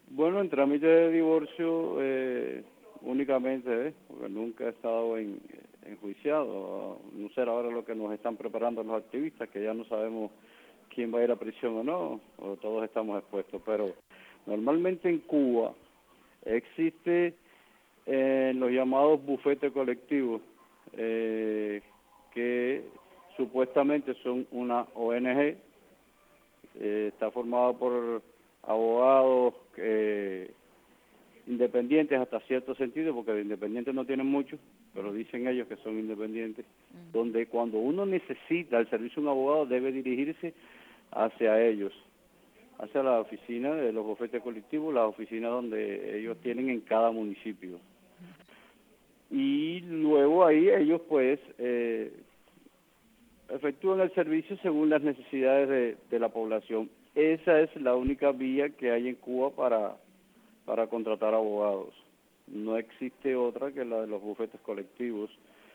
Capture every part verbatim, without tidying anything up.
Bueno, en trámite de divorcio eh, únicamente, ¿eh? Porque nunca he estado en, enjuiciado. No será ahora lo que nos están preparando los activistas, que ya no sabemos quién va a ir a prisión o no, o todos estamos expuestos. Pero normalmente en Cuba existe eh, los llamados bufetes colectivos, eh, que supuestamente son una O N G, eh, está formado por abogados eh, independientes hasta cierto sentido, porque de independientes no tienen mucho, pero dicen ellos que son independientes, Ujú. donde cuando uno necesita el servicio de un abogado debe dirigirse hacia ellos, hacia la oficina de los bufetes colectivos, la oficina donde ellos tienen en cada municipio. Y luego ahí ellos pues eh, efectúan el servicio según las necesidades de, de la población. Esa es la única vía que hay en Cuba para, para contratar abogados. No existe otra que la de los bufetes colectivos.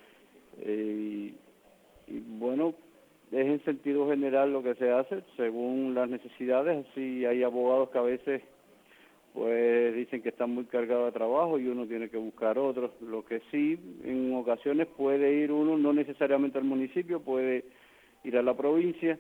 Eh, y, y bueno, es en sentido general lo que se hace según las necesidades. Así hay abogados que a veces pues dicen que están muy cargados de trabajo y uno tiene que buscar otros. Lo que sí, en ocasiones puede ir uno, no necesariamente al municipio, puede ir a la provincia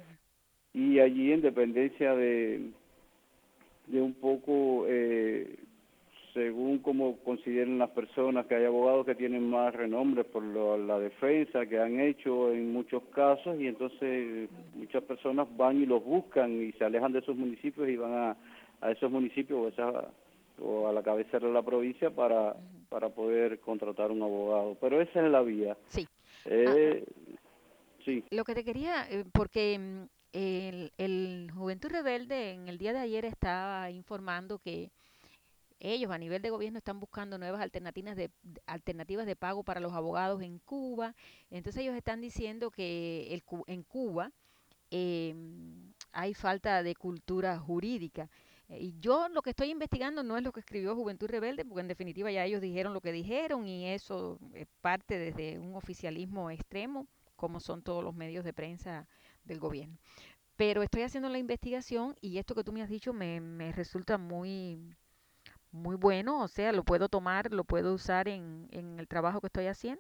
y allí en dependencia de, de un poco, eh, según como consideren las personas, que hay abogados que tienen más renombre por lo- la defensa que han hecho en muchos casos y entonces muchas personas van y los buscan y se alejan de esos municipios y van a, a esos municipios o, esa, o a la cabecera de la provincia para, para poder contratar un abogado. Pero esa es la vía. Sí. Ah, Eh, sí. lo que te quería, eh, porque mm, el, el Juventud Rebelde en el día de ayer estaba informando que ellos a nivel de gobierno están buscando nuevas alternativas de, de- alternativas de pago para los abogados en Cuba. Entonces ellos están diciendo que el, Cu- en Cuba eh, hay falta de cultura jurídica. Eh, Y yo lo que estoy investigando no es lo que escribió Juventud Rebelde, porque en definitiva ya ellos dijeron lo que dijeron y eso es parte desde un oficialismo extremo, como son todos los medios de prensa del gobierno. Pero estoy haciendo la investigación y esto que tú me has dicho me, me resulta muy, muy bueno, o sea, lo puedo tomar, lo puedo usar en, en el trabajo que estoy haciendo.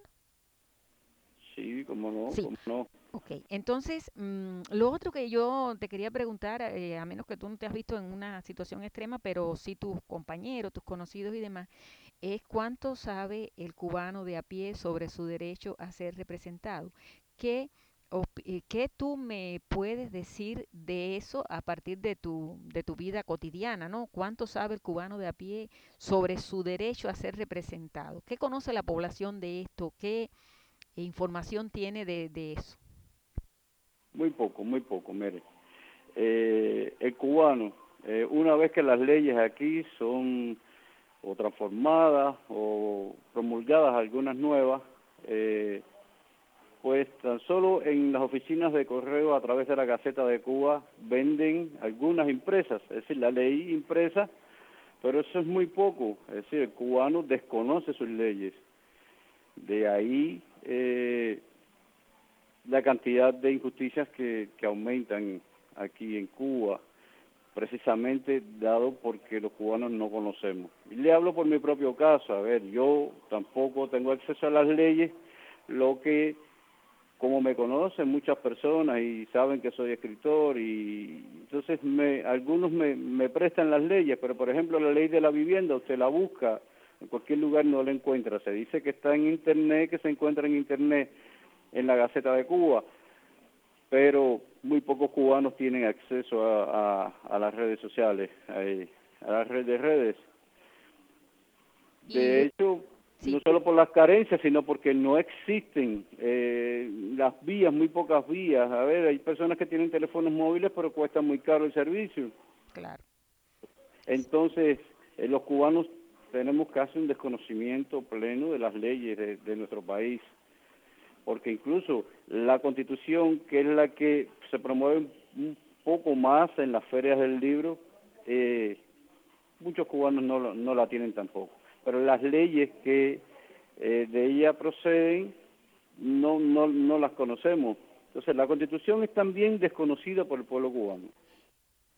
Sí, cómo no, Sí, cómo no. ok. Entonces, mm, lo otro que yo te quería preguntar, eh, a menos que tú no te has visto en una situación extrema, pero sí tus compañeros, tus conocidos y demás, es cuánto sabe el cubano de a pie sobre su derecho a ser representado. ¿Qué, op- eh, qué tú me puedes decir de eso a partir de tu, de tu vida cotidiana, ¿no? ¿Cuánto sabe el cubano de a pie sobre su derecho a ser representado? ¿Qué conoce la población de esto? ¿Qué información tiene de, de eso? Muy poco, muy poco, mire. Eh, el cubano, eh, una vez que las leyes aquí son o transformadas o promulgadas algunas nuevas, eh, pues tan solo en las oficinas de correo a través de la Gaceta de Cuba venden algunas impresas, es decir, la ley impresa, pero eso es muy poco, es decir, el cubano desconoce sus leyes. De ahí eh, la cantidad de injusticias que, que aumentan aquí en Cuba, precisamente dado porque los cubanos no conocemos. Y le hablo por mi propio caso, a ver, yo tampoco tengo acceso a las leyes, lo que, como me conocen muchas personas y saben que soy escritor, y entonces me, algunos me, me prestan las leyes, pero por ejemplo la ley de la vivienda, usted la busca, en cualquier lugar no la encuentra, se dice que está en internet, que se encuentra en internet, en la Gaceta de Cuba, pero muy pocos cubanos tienen acceso a, a, a las redes sociales, a, a la red de redes. Y De hecho, no sí, solo por las carencias, sino porque no existen eh, las vías, muy pocas vías. A ver, hay personas que tienen teléfonos móviles, pero cuesta muy caro el servicio. claro. Entonces, eh, los cubanos tenemos casi un desconocimiento pleno de las leyes de, de nuestro país, porque incluso la Constitución, que es la que se promueve un poco más en las ferias del libro, eh, muchos cubanos no, lo- no la tienen tampoco. Pero las leyes que eh, de ella proceden no, no, no las conocemos. Entonces la Constitución es también desconocida por el pueblo cubano.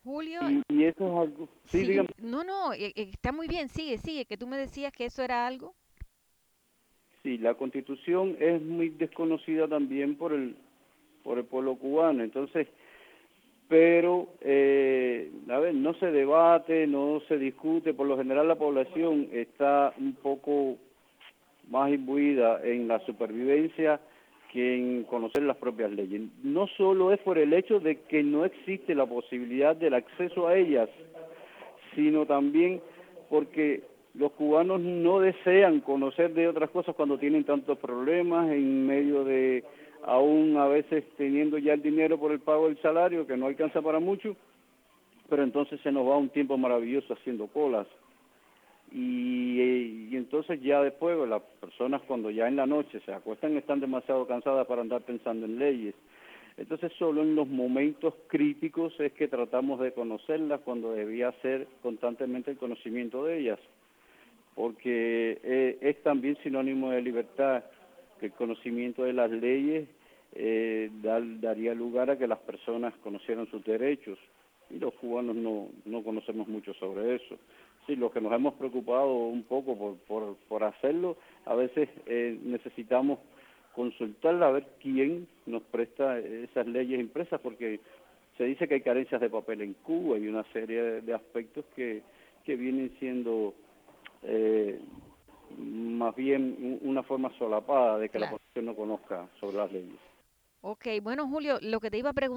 Julio, Y, y eso es algo, sí, sí, dígame. no, no, eh, eh, está muy bien, sigue, sigue, que tú me decías que eso era algo. Sí, la Constitución es muy desconocida también por el por el pueblo cubano, entonces, pero eh, a ver, no se debate, no se discute, por lo general la población está un poco más imbuida en la supervivencia que en conocer las propias leyes. No solo es por el hecho de que no existe la posibilidad del acceso a ellas, sino también porque los cubanos no desean conocer de otras cosas cuando tienen tantos problemas en medio de, aún a veces teniendo ya el dinero por el pago del salario, que no alcanza para mucho, pero entonces se nos va un tiempo maravilloso haciendo colas. Y, y entonces ya después las personas cuando ya en la noche se acuestan están demasiado cansadas para andar pensando en leyes. Entonces solo en los momentos críticos es que tratamos de conocerlas cuando debía ser constantemente el conocimiento de ellas, porque eh, es también sinónimo de libertad que el conocimiento de las leyes eh, da, daría lugar a que las personas conocieran sus derechos, y los cubanos no, no conocemos mucho sobre eso. Sí, los que nos hemos preocupado un poco por, por, por hacerlo, a veces eh, necesitamos consultarla a ver quién nos presta esas leyes impresas, porque se dice que hay carencias de papel en Cuba y una serie de, de aspectos que, que vienen siendo eh, más bien una forma solapada de que la Claro. población no conozca sobre las leyes. Ok, bueno, Julio, lo que te iba a preguntar